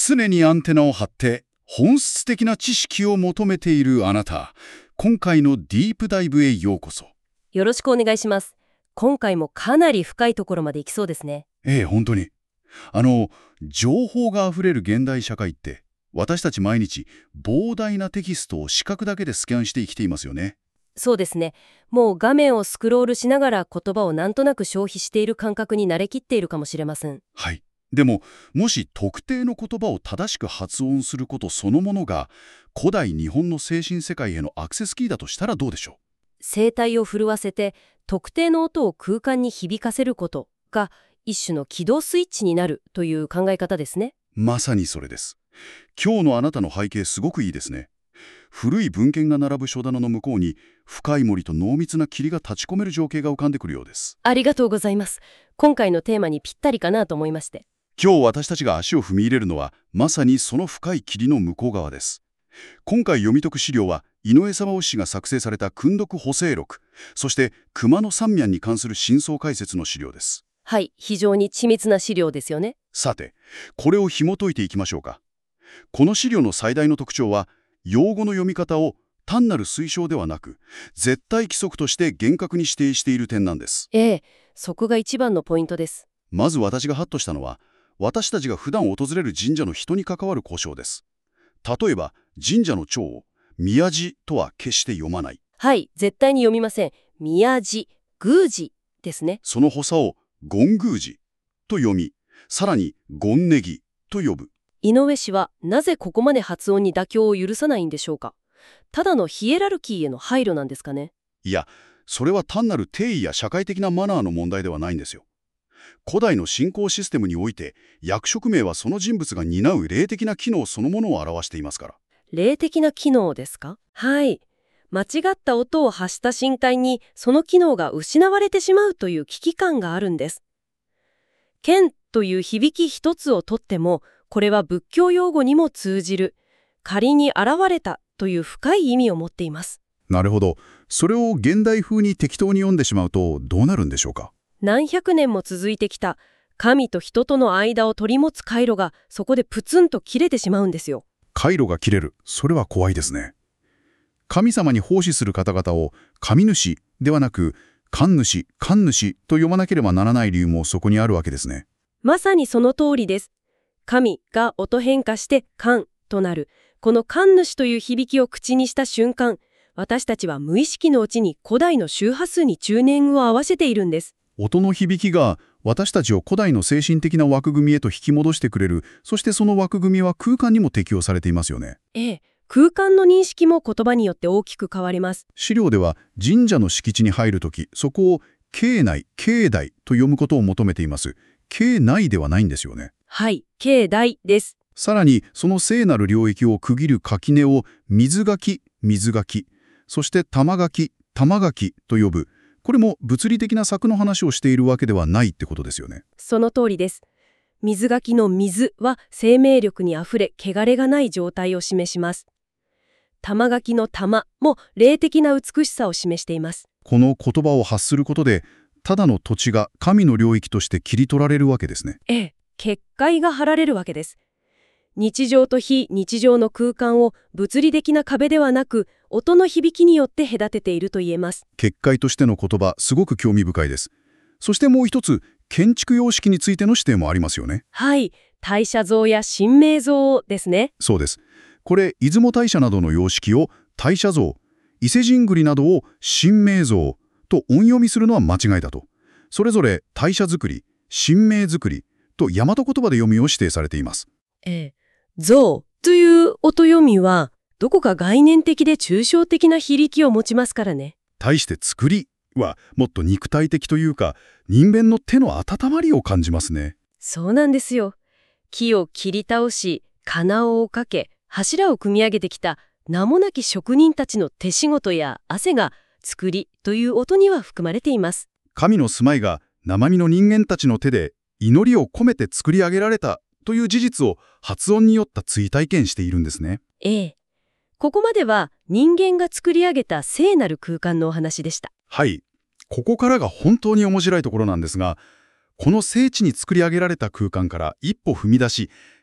常にアンテナを張って本質的な知識を求めているあなた、今回のディープダイブへようこそ。 よろしくお願いします。今回もかなり深いところまで行きそうですね。 本当に。情報があふれる現代社会って、私たち毎日膨大なテキストを視覚だけでスキャンして生きていますよね。 そうですね。もう画面をスクロールしながら言葉をなんとなく消費している感覚に慣れきっているかもしれません。 はい。でも、もし特定の言葉を正しく発音することそのものが、古代日本の精神世界へのアクセスキーだとしたらどうでしょう？ 声帯を震わせて特定の音を空間に響かせることが一種の起動スイッチになるという考え方ですね。 まさにそれです。今日のあなたの背景すごくいいですね。古い文献が並ぶ書棚の向こうに深い森と濃密な霧が立ち込める情景が浮かんでくるようです。 ありがとうございます。今回のテーマにぴったりかなと思いまして。 今日私たちが足を踏み入れるのはまさにその深い霧の向こう側です。今回読み解く資料は井上様推しが作成された訓読補正録、そして熊野三面に関する真相解説の資料です。 はい、非常に緻密な資料ですよね。 さて、これを紐解いていきましょうか。この資料の最大の特徴は、用語の読み方を単なる推奨ではなく、絶対規則として厳格に指定している点なんです。 そこが一番のポイントです。 まず私がハッとしたのは、私たちが普段訪れる神社の人に関わる呼称です。例えば、神社の帳を宮寺とは決して読まない。 はい、絶対に読みません。宮寺、宮司ですね。 その補佐を権宮寺と読み、さらに権ネギと呼ぶ。 井上氏はなぜここまで発音に妥協を許さないんでしょうか。ただのヒエラルキーへの配慮なんですかね。 いや、それは単なる定位や社会的なマナーの問題ではないんですよ。古代の信仰システムにおいて、役職名はその人物が担う霊的な機能そのものを表していますから。 霊的な機能ですか？はい。間違った音を発した瞬間にその機能が失われてしまうという危機感があるんです。剣という響き一つをとっても、これは仏教用語にも通じる、仮に現れたという深い意味を持っています。 なるほど。それを現代風に適当に読んでしまうとどうなるんでしょうか？ 何百年も続いてきた神と人との間を取り持つ回路がそこでプツンと切れてしまうんですよ。 回路が切れる。それは怖いですね。神様に奉仕する方々を神主ではなく神主と読まなければならない理由もそこにあるわけですね。 まさにその通りです。神が音変化して神となる。この神主という響きを口にした瞬間、私たちは無意識のうちに古代の周波数にチューニングを合わせているんです。 音の響きが私たちを古代の精神的な枠組みへと引き戻してくれる。そしてその枠組みは空間にも適用されていますよね。 空間の認識も言葉によって大きく変わります。 資料では神社の敷地に入るとき、そこを境内、境内と読むことを求めています。境内ではないんですよね。 はい、境内です。 さらにその聖なる領域を区切る垣根を水垣、水垣、そして玉垣、玉垣と呼ぶ。これも物理的な柵の話をしているわけではないってことですよね。 その通りです。水垣の水は生命力にあふれ、汚れがない状態を示します。玉垣の玉も霊的な美しさを示しています。 この言葉を発することで、ただの土地が神の領域として切り取られるわけですね。 結界が張られるわけです。日常と非日常の空間を物理的な壁ではなく、音の響きによって隔てていると言えます。 結界としての言葉、すごく興味深いです。そしてもう一つ、建築様式についての指定もありますよね。 はい、大社像や神明像ですね。 そうです。これ、出雲大社などの様式を大社像、伊勢神宮などを神明像と音読みするのは間違いだと。それぞれ大社作り、神明作りと大和言葉で読みを指定されています。 像という音読みは、どこか概念的で抽象的な響きを持ちますからね。 対して作りはもっと肉体的というか、人間の手の温まりを感じますね。 そうなんですよ。木を切り倒し、金をかけ、柱を組み上げてきた名もなき職人たちの手仕事や汗が作りという音には含まれています。 神の住まいが生身の人間たちの手で祈りを込めて作り上げられたという事実を発音によって追体験しているんですね。 ここまでは人間が作り上げた聖なる空間のお話でした。 はい。ここからが本当に面白いところなんですが、この聖地に作り上げられた空間から一歩踏み出し、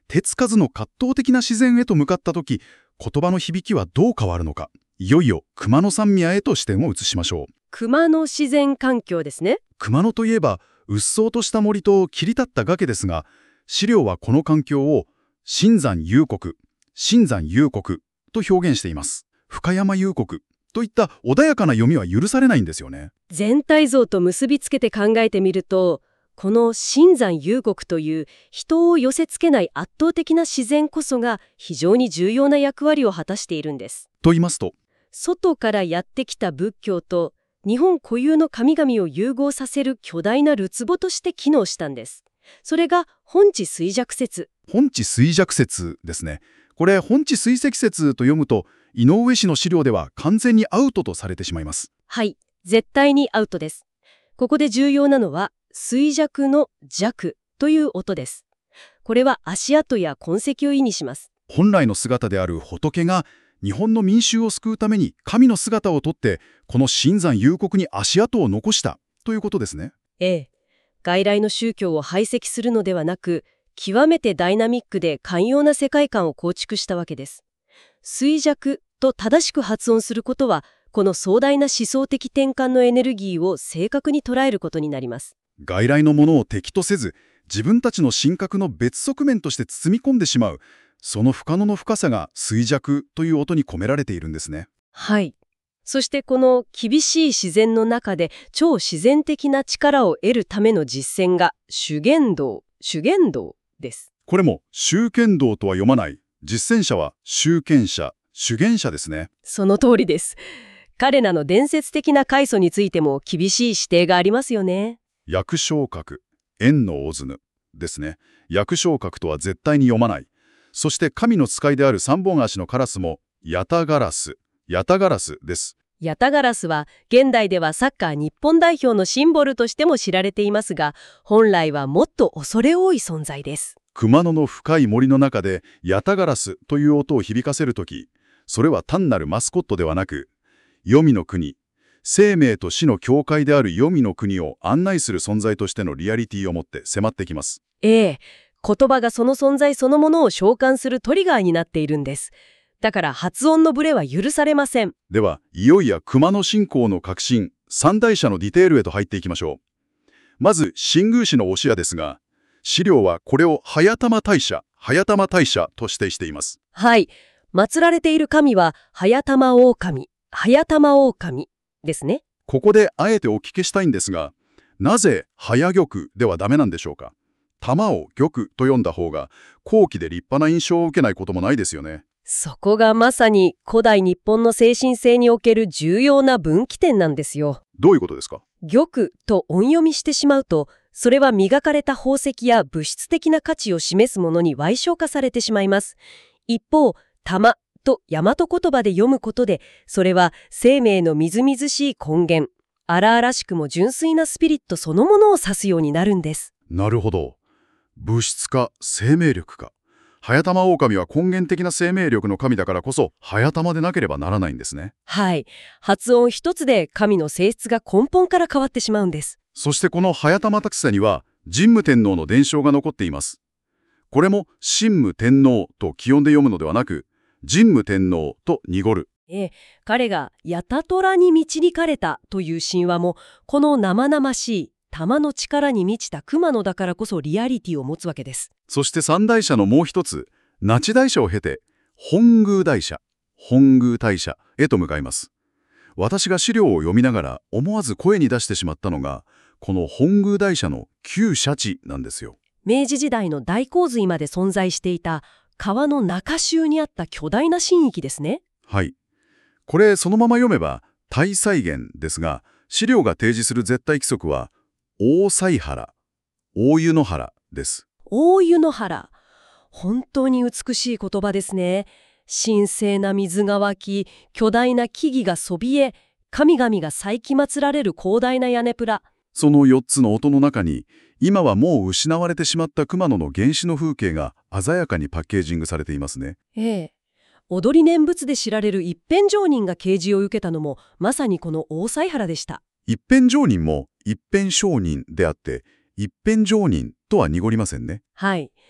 手つかずの葛藤的な自然へと向かった時、言葉の響きはどう変わるのか。いよいよ熊野三宮へと視点を移しましょう。 熊野自然環境ですね。 熊野といえば、うっそうとした森と切り立った崖ですが、資料はこの環境を深山幽谷、深山幽谷と表現しています。深山幽谷といった穏やかな読みは許されないんですよね。 全体像と結びつけて考えてみると、この深山幽谷という人を寄せ付けない圧倒的な自然こそが非常に重要な役割を果たしているんです。 と言いますと、 外からやってきた仏教と日本固有の神々を融合させる巨大なる壺として機能したんです。それが本地衰弱説。 本地衰弱説ですね。これ、本地衰積説と読むと、井上氏の資料では完全にアウトとされてしまいます。 はい、絶対にアウトです。ここで重要なのは、衰弱の弱という音です。これは足跡や痕跡を意味します。 本来の姿である仏が、日本の民衆を救うために神の姿をとって、この深山幽谷に足跡を残したということですね。 ええ。外来の宗教を排斥するのではなく、極めてダイナミックで寛容な世界観を構築したわけです。衰弱と正しく発音することは、この壮大な思想的転換のエネルギーを正確に捉えることになります。 外来のものを敵とせず、自分たちの神格の別側面として包み込んでしまう、その不可能の深さが衰弱という音に込められているんですね。 はい。そしてこの厳しい自然の中で超自然的な力を得るための実践が修験道です。 これも修験道とは読まない。実践者は修験者、修験者ですね。 その通りです。彼らの伝説的な開祖についても厳しい指定がありますよね。 薬昇格、縁の大津ですね。薬昇格とは絶対に読まない。そして神の使いである三本足のカラスもヤタガラスです。 ヤタガラスは現代ではサッカー日本代表のシンボルとしても知られていますが、本来はもっと恐れ多い存在です。 熊野の深い森の中でヤタガラスという音を響かせるとき、それは単なるマスコットではなく、黄泉の国、生命と死の境界である黄泉の国を案内する存在としてのリアリティを持って迫ってきます。 ええ、言葉がその存在そのものを召喚するトリガーになっているんです。だから発音のブレは許されません。 では、いよいよ熊野信仰の革新、三大社のディテールへと入っていきましょう。まず、新宮市の教えですが、資料はこれを早玉大社と指定しています。 はい。祀られている神は早玉狼ですね。 ここであえてお聞きしたいんですが、なぜ早玉ではダメなんでしょうか。玉を玉と読んだ方が高貴で立派な印象を受けないこともないですよね。 そこがまさに古代日本の精神性における重要な分岐点なんですよ。 どういうことですか？ 玉と音読みしてしまうと、それは磨かれた宝石や物質的な価値を示すものに矮小化されてしまいます。一方、玉と大和言葉で読むことで、それは生命のみずみずしい根源、荒々しくも純粋なスピリットそのものを指すようになるんです。 なるほど。物質か生命力か。早玉狼は根源的な生命力の神だからこそ、早玉でなければならないんですね。 はい。発音一つで神の性質が根本から変わってしまうんです。 そしてこの早玉タクサには、神武天皇の伝承が残っています。これも神武天皇と気音で読むのではなく、神武天皇と濁る。 彼がヤタトラに導かれたという神話も、この生々しい玉の力に満ちた熊野だからこそリアリティを持つわけです。 そして三大社のもう一つ、那智大社を経て、本宮大社へと向かいます。私が資料を読みながら思わず声に出してしまったのが、この本宮大社の旧社地なんですよ。 明治時代の大洪水まで存在していた川の中州にあった巨大な神域ですね。 はい。これそのまま読めば大祭源ですが、資料が提示する絶対規則は大祭原、大湯の原です。 大湯の原。本当に美しい言葉ですね。神聖な水が湧き、巨大な木々がそびえ、神々が祭祀祀られる広大な屋根プラ。 その4つの音の中に、今はもう失われてしまった熊野の原始の風景が鮮やかにパッケージングされていますね。 踊り念仏で知られる一辺上人が啓示を受けたのも、まさにこの大祭原でした。 一辺上人も一辺上人であって、一辺上人とは濁りませんね。 はい。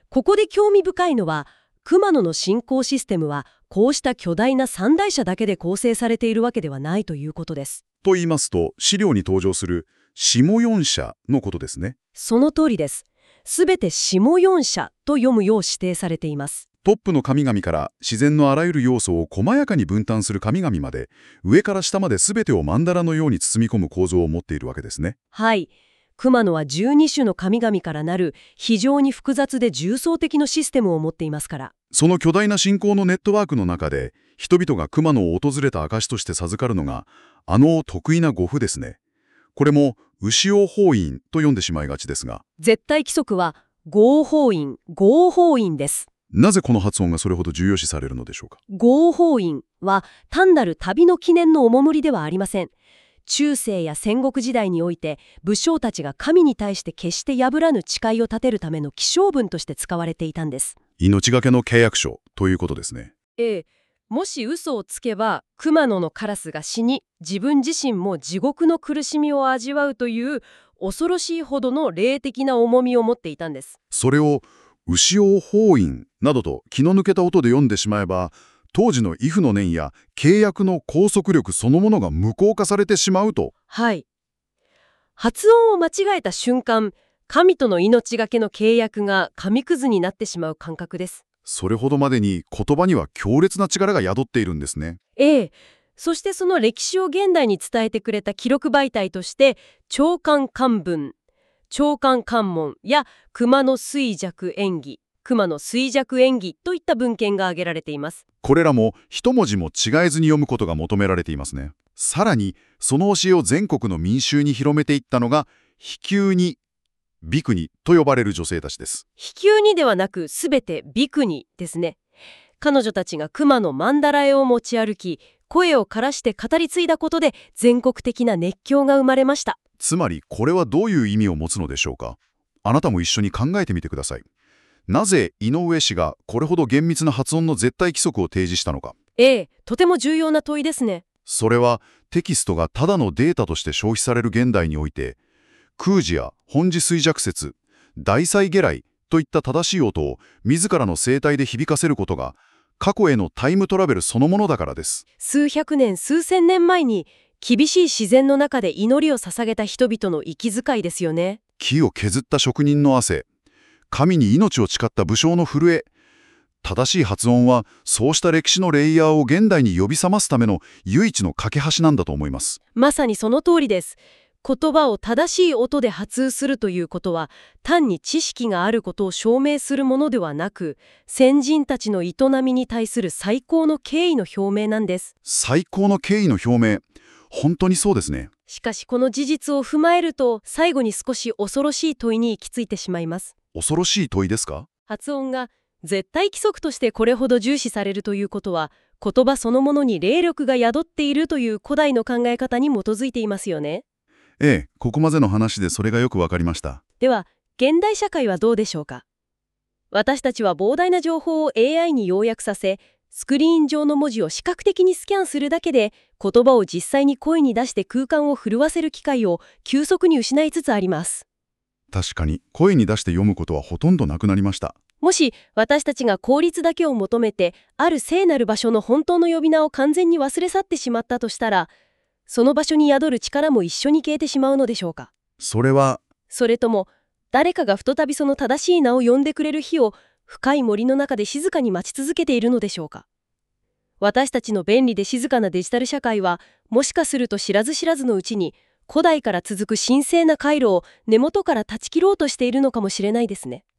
ここで興味深いのは、熊野の信仰システムはこうした巨大な三大社だけで構成されているわけではないということです。 と言いますと、資料に登場する下四社のことですね。 その通りです。すべて下四社と読むよう指定されています。 トップの神々から自然のあらゆる要素を細やかに分担する神々まで、上から下まで全てを曼荼羅のように包み込む構造を持っているわけですね。 はい。熊野は12種の神々からなる非常に複雑で重層的なシステムを持っていますから。 その巨大な信仰のネットワークの中で、人々が熊野を訪れた証として授かるのが、得意な護符ですね。これも、牛尾法印と読んでしまいがちですが、 絶対規則は、合法印、合法印です。 なぜこの発音がそれほど重要視されるのでしょうか。 合法印は単なる旅の記念のお守りではありません。中世や戦国時代において武将たちが神に対して決して破らぬ誓いを立てるための起請文として使われていたんです。 命がけの契約書ということですね。 ええ。もし嘘をつけば熊野のカラスが死に、自分自身も地獄の苦しみを味わうという恐ろしいほどの霊的な重みを持っていたんです。 それを牛尾法印などと気の抜けた音で読んでしまえば、当時の畏怖の念や契約の拘束力そのものが無効化されてしまうと。 はい。発音を間違えた瞬間、神との命がけの契約が紙くずになってしまう感覚です。 それほどまでに言葉には強烈な力が宿っているんですね。 ええ。そしてその歴史を現代に伝えてくれた記録媒体として、長官漢文、長官関門や熊野衰弱演義、熊野衰弱演義といった文献が挙げられています。 これらも一文字も違えずに読むことが求められていますね。さらに、その教えを全国の民衆に広めていったのが、比丘尼、比丘尼と呼ばれる女性たちです。 比丘尼ではなくすべて比丘尼ですね。彼女たちが熊野曼荼羅絵を持ち歩き、声を枯らして語り継いだことで全国的な熱狂が生まれました。 つまり、これはどういう意味を持つのでしょうか。あなたも一緒に考えてみてください。なぜ井上氏がこれほど厳密な発音の絶対規則を提示したのか。 とても重要な問いですね。 それはテキストがただのデータとして消費される現代において、空耳や本耳衰弱説、大細下来といった正しい音を自らの声帯で響かせることが、過去へのタイムトラベルそのものだからです。 数百年、数千年前に厳しい自然の中で祈りを捧げた人々の息遣いですよね。 木を削った職人の汗、神に命を誓った武将の震え。正しい発音はそうした歴史のレイヤーを現代に呼び覚ますための唯一の架け橋なんだと思います。 まさにその通りです。言葉を正しい音で発音するということは、単に知識があることを証明するものではなく、先人たちの営みに対する最高の敬意の表明なんです。 最高の敬意の表明。本当にそうですね。 しかしこの事実を踏まえると、最後に少し恐ろしい問いに行き着いてしまいます。 恐ろしい問いですか？ 発音が絶対規則としてこれほど重視されるということは、言葉そのものに霊力が宿っているという古代の考え方に基づいていますよね。 ここまでの話でそれがよくわかりました。 では、現代社会はどうでしょうか。私たちは膨大な情報を AI に要約させ、スクリーン上の文字を視覚的にスキャンするだけで、言葉を実際に声に出して空間を震わせる機会を急速に失いつつあります。 確かに、声に出して読むことはほとんどなくなりました。 もし私たちが効率だけを求めて、ある聖なる場所の本当の呼び名を完全に忘れ去ってしまったとしたら、その場所に宿る力も一緒に消えてしまうのでしょうか。 それは、 それとも、誰かが再びその正しい名を呼んでくれる日を深い森の中で静かに待ち続けているのでしょうか。私たちの便利で静かなデジタル社会は、もしかすると知らず知らずのうちに、古代から続く神聖な回路を根元から断ち切ろうとしているのかもしれないですね。